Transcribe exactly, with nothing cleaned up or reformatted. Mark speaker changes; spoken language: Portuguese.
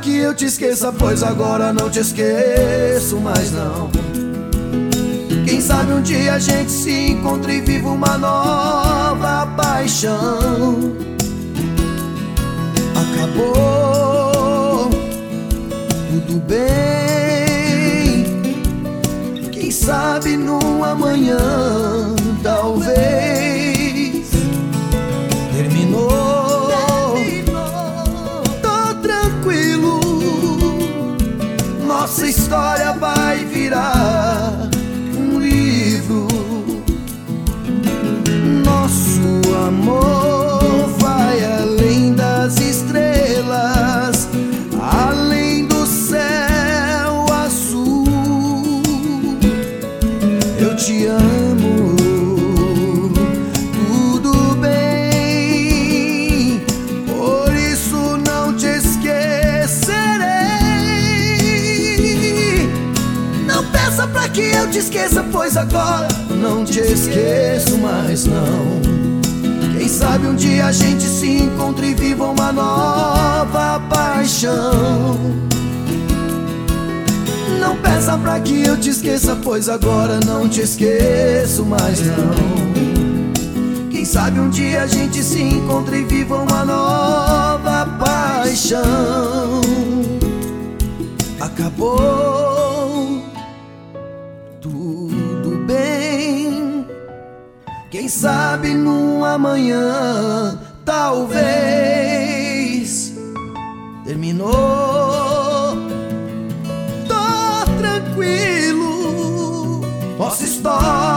Speaker 1: que eu te esqueça, pois agora não te esqueço mais não. Quem sabe um dia a gente se encontre e viva uma nova paixão. Acabou, tudo bem. Quem sabe num amanhã, talvez. Terminou, Terminou. Tô tranquilo. Nossa história vai virar um livro. Nosso amor vai além das estrelas, além do céu azul. Eu te amo, tudo bem, por isso não te esquecerei. Não peça pra que eu te esqueça, pois agora não te esqueço mais não. Quem sabe um dia a gente se encontre e viva uma nova paixão. Não peça pra que eu te esqueça, pois agora não te esqueço mais não. Quem sabe um dia a gente se encontre e viva uma nova paixão. Acabou, tudo bem. Quem sabe num amanhã, talvez. Terminou, tô tranquilo. Nossa história